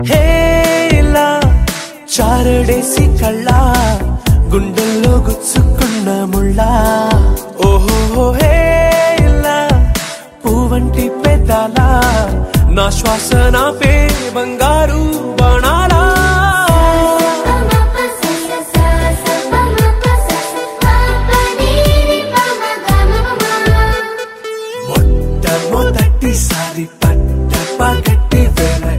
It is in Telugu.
హే ఇలా చారడేసి కళ్ళ గుండెల్లో గుచ్చుకున్న ముళ్ళ ఓహో హే ఇలా పువ్వంటి పెదాల నా శ్వాస నాపే బంగారు బాణాలా మొట్టమొదటిసారి పట్ట పగట్టి వేళ